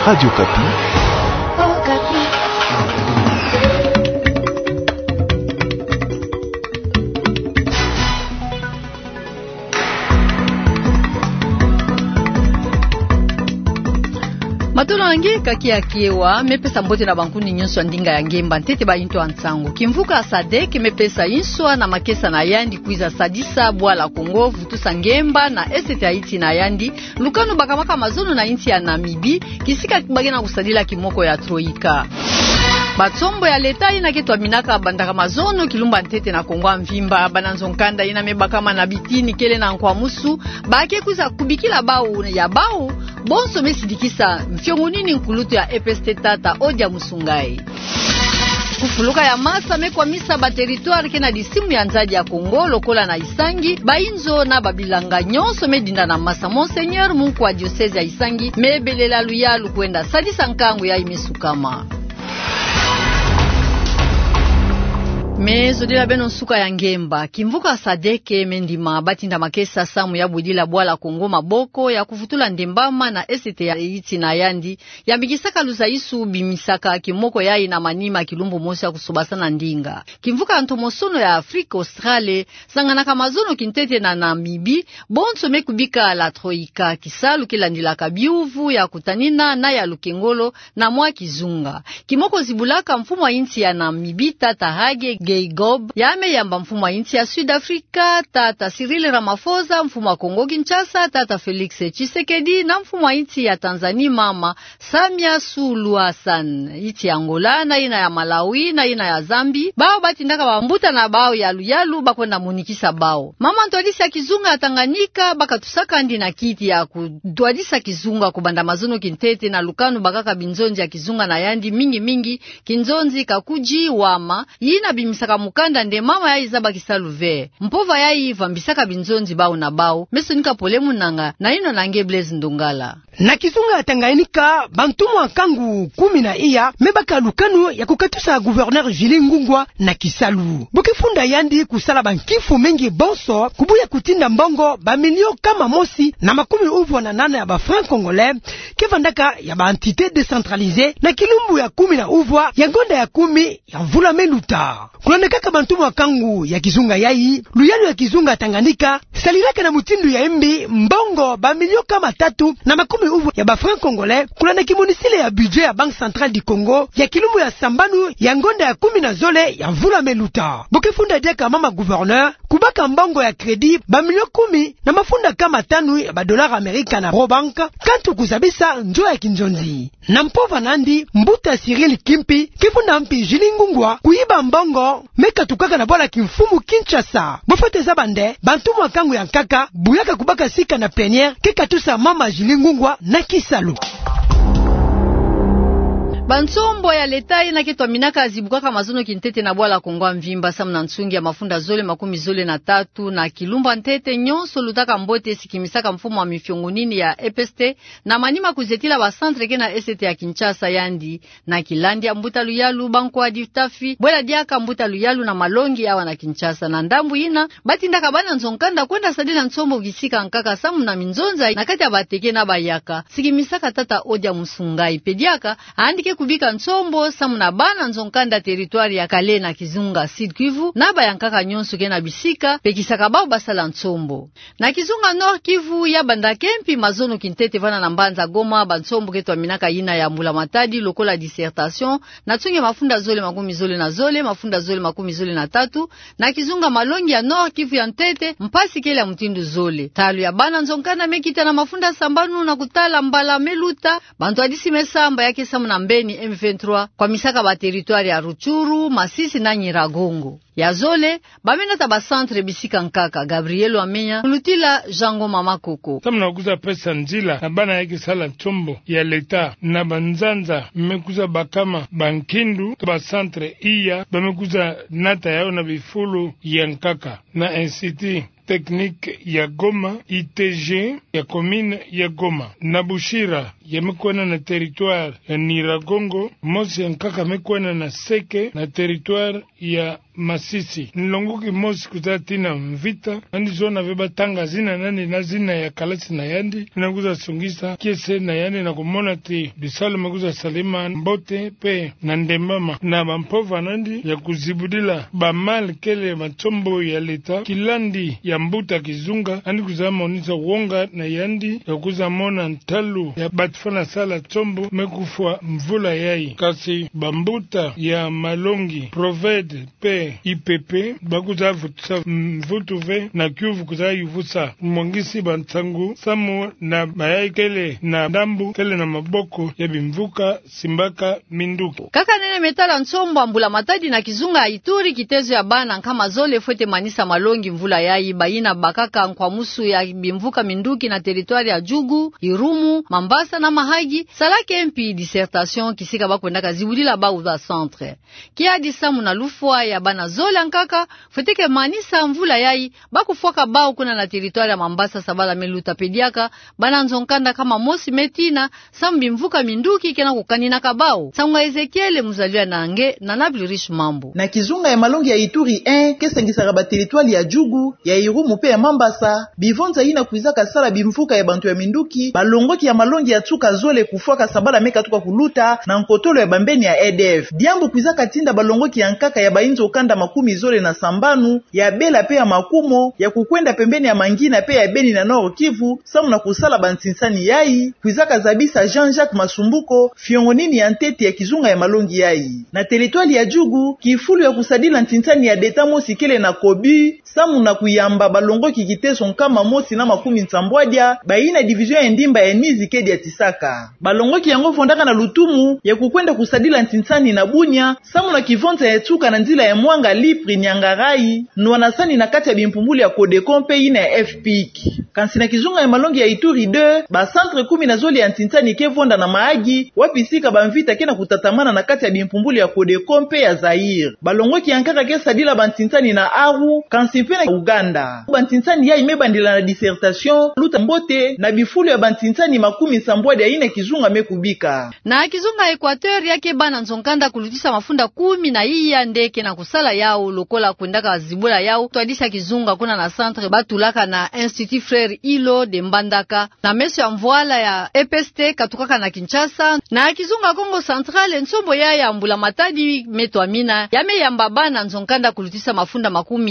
Radio Kapi. Oh, Kapi. Matolo ange kaki akiewa mepesa mbote na bankuni nyonso ndinga ya ngemba ntete ba into antsango kimvuka Sadek mepesa inswa na makesa na yandi kuiza sadisa bwala Kongo vutusa ngemba na esete Haiti na yandi lukano bakamaka mazono na inti ya Namibi kisika bagena kusadila kimoko ya Troika. Batsombo ya leta inaketwa minaka bandaka mazono kilumba ntete na Kongo mvimba bananzonkanda ina mebakama na bitini kele na nkwa musu bake kuza kubikila bao ya bao bonso mesidikisa mfyongo nini nkulutu ya EPST tata odia musungai. Kufuluka ya masa mekwa misa ba territoire kena disimu ya nzaji ya Kongo lokola na Isangi bainzo na babilanga nyonso medinda na masa Monseigneur mungu wa diocese ya Isangi mebelela luyalu kwenda sadisa nkangu ya imesukama. Mezo dila beno suka ya ngemba kimvuka Sadeke mendima batinda makesa samu ya budila bwala Kongo maboko ya kufutula ndembama na esete ya Haiti na yandi ya mikisaka luza isu bimisaka kimoko ya ina manima kilumbu mosi ya kusobasana ndinga kimvuka antomosono ya Afrika Australe sanganaka mazono kintete na Namibi bonso mekubika la Troika kisalu kilandila kabiuvu ya kutanina na ya Lukengolo na mwa kizunga kimoko zibulaka mfumo wa inti ya Namibi tata Hage Geigob yame yamba mfumo wa inti ya Sud Afrika tata Cyril Ramaphosa mfumo wa Kongo Kinshasa tata Felix Tshisekedi na mfumo wa inti ya Tanzania mama Samia Suluhu Hassan inti ya Angola na ina ya Malawi na ina ya Zambi bao batindaka bambuta na bao ya luyalu bakwenda munikisa bao mama ntwadisa kizunga ya Tanganyika bakatusaka ndi na kiti ya kudwadisa kizunga kubanda mazono kintete na lukanu bakaka binzonzi ya kizunga na yandi mingi kinzonzi kakuji wama yina bimisaka mukanda nde mama ya izaba kisaluve mpova ya iva mbisaka binzonzi bao na bao mesonika polemu nanga na ino nange Blaise Ndongala na kizunga ya Tanganyika bantumu akangu 10 na iya mebaka lukanu ya kukatusa gouverneur Jules Ngungwa na Kisalu bukifunda yandi kusala bankifu mengi bonso kubuya kutinda mbongo ba milio kama mosi na 18 ya ba franc congolais kevandaka ya ba entité décentralisée na kilumbu ya 10 na uvwa ya ngonda ya 10 ya mvula meluta kulonekaka bantumu akangu ya kizunga yai luyalu ya kizunga ya Tanganyika saliraka na mutindu ya embi mbongo ba milio kama 3 na 10 ya ba franc congolais kulana kimonisile ya budget ya Banque Centrale du Congo ya kilumbu ya sambanu ya ngonda ya 10 na zole ya mvula meluta bukifunda deka mama gouverneur kubaka mbongo ya kredi ba milio 10 na mafunda kama 5 ya ba dollars amerika na Robank kantu kuzabisa njo ya kinjonzi na mpova nandi mbuta Cyril Kimpi kifunda mpi Jules Ngungwa kuiba mbongo meka tukaka na bola kimfumu Kinshasa bofote za bande bantumu akangu ya nkaka buyaka kubaka sika na plénière kekatusa mama Jules Ngungwa na Kisalu. Bansombo ya leta inaketwa minaka azibukaka mazono kintete na bwala Kongo mvimba samu na nsungi ya mafunda zole 13 na kilumba ntete nyonso lutaka mbote sikimisaka mfumo wa mifyongo nini ya EPST na manima kuzetila ba centre kena esete ya Kinshasa yandi na kilandi ya mbuta luyalu banko wa diftafi bwela diaka mbuta luyalu na malongi awa na Kinshasa na ndambu ina batindaka bana nzonkanda kwenda sadila nsombo gisika nkaka samu na minzonza na kati ya bateke na bayaka sikimisaka tata odia musungai pediaka andike kubika nsombo samu na bana nzonkanda territoire ya Kale na Kizunga Sud Kivu na bayankaka nyonso kena bisika pekisaka bao basala nsombo na Kizunga Nord Kivu ya banda kempi mazono kintete vana na Mbanza Goma bansombo ketwa minaka ina ya Mbula Matadi lokola dissertation na tsunge mafunda zole 10 na zole mafunda zole 13 na Kizunga Malongi ya Nord Kivu ya ntete mpasi kele ya mtindu zole talu ya bana nzonkanda mekita na mafunda sambanu na kutala mbala meluta bantu adisi mesamba yake samu na mbeni M23 kwa misaka ba territoire ya Ruchuru, Masisi na Nyiragongo. Ya zole, bamena taba centre bisika nkaka, Gabriel Wamenya, kulutila Jango Mama Koko. Tamna kuza pesa nzila, na bana yaki sala chombo ya leta, na banzanza, mmekuza bakama bankindu, taba centre iya, bamekuza nata yao na bifulu ya nkaka, na institut technique ya Goma, ITG ya commune ya Goma, Nabushira ya mekwana na territoire ya Nyiragongo, Mosi ya nkaka mekwana na Seke na territoire ya Masisi nilongoki mosi kuzatina mvita andi zona veba tanga zina nani na zina ya kalasi na yandi nakuza sungisa kiese na yandi na kumona ti bisalo makuza salima mbote pe na ndembama na bampova nandi ya kuzibudila bamal kele matombo ya leta kilandi ya mbuta kizunga andi kuza monisa wonga na yandi ya kuza mona ntalu ya batfana sala tombo mekufwa mvula yai kasi bambuta ya malongi proved pe IPP bakuza vutusa mvutuve na kyuvu kuza yuvusa mwangisi bantangu samu na mayai kele na dambu kele na maboko ya bimvuka simbaka minduki kaka nene metala nsombo ambula matadi na kizunga ya Ituri kitezo ya bana kama zole fwete manisa malongi mvula yai baina bakaka kwa musu ya bimvuka minduki na teritwari ya Jugu, Irumu, Mambasa na Mahagi salake mpi dissertation kisika bakwenda kazibulila ba uza centre kia disamu na lufwa ya bana zole nkaka fweteke manisa mvula yai bakufwaka bao kuna na teritwari ya Mambasa sabala meluta pediaka bana nzonkanda kama mosi metina sambi mvuka minduki kena kukanina kabao sanga Ezekiel muzaliwa nange na nablirish mambo na kizunga ya malongi ya Ituri 1 kesengisaka ba teritwari ya Jugu ya Irumu pe ya Mambasa bivonza ina kuizaka sala bimvuka ya bantu ya minduki balongoki ya malongi ya tuka zole kufwaka sabala meka tuka kuluta na nkotolo ya bambeni ya EDF diambu kuizaka tinda balongoki ya nkaka ya bainzo kanda makumi zole na sambanu ya bela pe ya makumo ya kukwenda pembeni ya mangina pe ya Beni na Nord Kivu samu na kusala bantinsani yai kuizaka zabisa Jean-Jacques Masumbuko fiongonini ya ntete ya kizunga ya malongi yai na teritwali ya Jugu kifulu ya kusadila ntinsani ya deta mosi kele na Kobi samu na kuyamba balongoki kiteso nkama mosi na makumi nsambwadia baina division ya ndimba ya Nizi kedi ya Tisaka balongoki yango fondaka na lutumu ya kukwenda kusadila ntinsani na Bunya samu na kivonza ya tuka na nzila ya Mwanga Lipri Nyangarai nwanasani na kati ya bimpumbuli ya Kodekompe ina ya FPIC kansi na kizunga ya malongi ya Ituri 2 ba centre 10 na zoli ya ntinsani kevonda na Maagi wapisika bamvita kena kutatamana na kati ya bimpumbuli ya Kodekompe ya Zaire balongoki yankaka kesadila bantinsani na Aru kansi pe na Uganda bantinsani ya imebandila na dissertation luta mbote na bifulu ya bantinsani makumi sambwadi ya ine kizunga mekubika na kizunga Equateur yake bana nzonkanda kulutisa mafunda 10 na iya ndeke na kusala yao lokola kwendaka zibula yao twadisha kizunga kuna na centre batulaka na Institut Frère Ilo de Mbandaka na meso ya mvoala ya EPST katukaka na Kinshasa na kizunga Kongo Central nsombo ya ambula matadi meto amina yame yamba bana nzonkanda kulutisa mafunda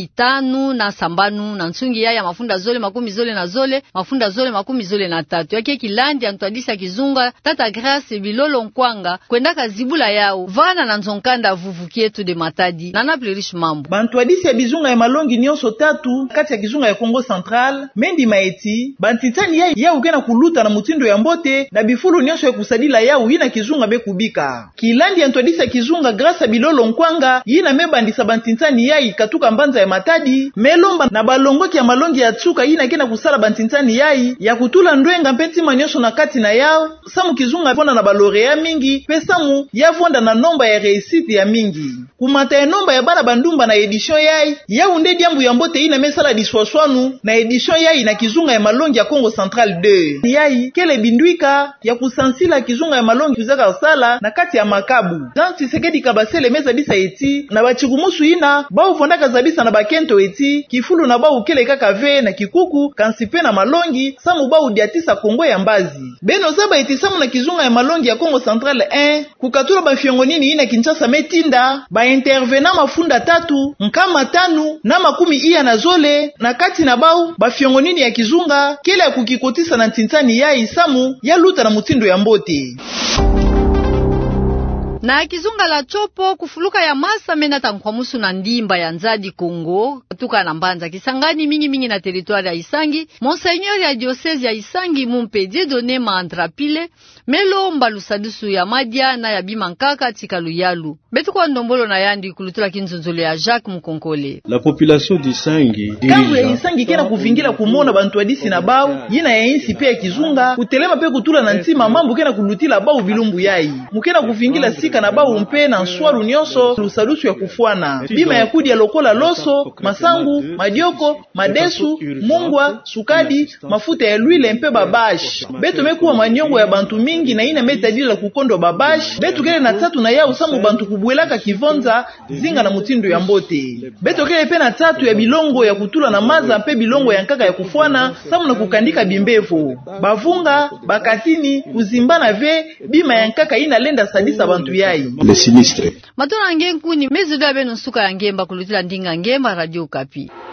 15 na sambanu na nsungi ya mafunda zole 10 zole na zole mafunda zole 10 zole na tatu yake kilandi antwadisha kizunga tata Grace Bilolo Nkwanga kwendaka zibula yao vana na nzonkanda vuvukietu de matadi na naplerish mambo bantwadisi ya bizunga ya malongi nyonso tatu kati ya kizunga ya Kongo Central mendi maeti bantitani ya ukena kuluta na mutindo ya mbote na bifulu nyonso ya kusadila yao ina kizunga bekubika kilandi antwadisi ya kizunga Grace Bilolo Nkwanga ina mebandisa bantitani ya ikatuka mbanza ya matadi melomba na balongoki ya malongi ya tsuka ina kena kusala bantitani ya kutula ndwenga mpeti manyosho na kati na yao samu kizunga vonda na balorea mingi pe samu ya vonda na nomba ya reisite ya mingi kumata ya nomba ya bana bandumba na edition ya unde diambu ya mbote ina mesala diswaswanu na edition na kizunga ya malongi ya Kongo Central 2 yai kele binduika ya kusansila kizunga ya malongi kuzaka sala na kati ya makabu Jean Tshisekedi kabasele meza bisa eti na bachigumusu ina bao fondaka zabisa na bakento eti kifulu na bao kele kaka ve na kikuku kansipe na malongi samu bao diatisa Kongo ya mbazi beno zaba eti samu na kizunga ya malongi ya Kongo Central 1 kukatula bafiongonini ina Kinshasa metinda ba intervena mafunda 3 nkama 5 na makumi iya na zole na kati na bao bafiongonini ya kizunga kele ya kukikotisa na ntintani ya isamu ya luta na mutindo ya mbote na kizunga la chopo kufuluka ya masa mena tankwamusu na ndimba ya Nzadi Kongo tuka na Mbanza Kisangani mingi na teritwari ya Isangi Monseigneur ya diocese ya Isangi Mumpe Dieudonné Mandrapile melo mbalusadusu ya Madia na ya Bimankaka Tikaluyalu betu kwa ndombolo na yandi kulutula kinzunzule ya Jacques Mkonkole la population d'Isangi kambu ya Isangi kena kuvingila kumona bantu adisi na bao yina ya insi pe ya kizunga kutelema pe kutula na ntima mambo kena kulutila bao bilumbu yai mukena kuvingila sika kukanika na bawu mpe na nswaru nyonso lusalusu ya kufwana. Bima ya kudi ya lokola loso, masangu, madioko, madesu, mungwa, sukadi, mafuta ya luile mpe babash. Beto mekuwa manyongo ya bantu mingi na ina metadila la kukondo babash. Beto kele na tatu na ya usamu bantu kubuelaka kivonza zinga na mutindo ya mbote. Beto kele pe na tatu ya bilongo ya kutula na maza mpe bilongo ya nkaka ya kufwana samu na kukandika bimbevo. Bavunga, bakatini, kuzimbana ve, bima ya nkaka ina lenda sadisa bantu yai. Matona ngenkuni mezuda beno suka ya ngemba kulutila ndinga ngemba Radio Okapi.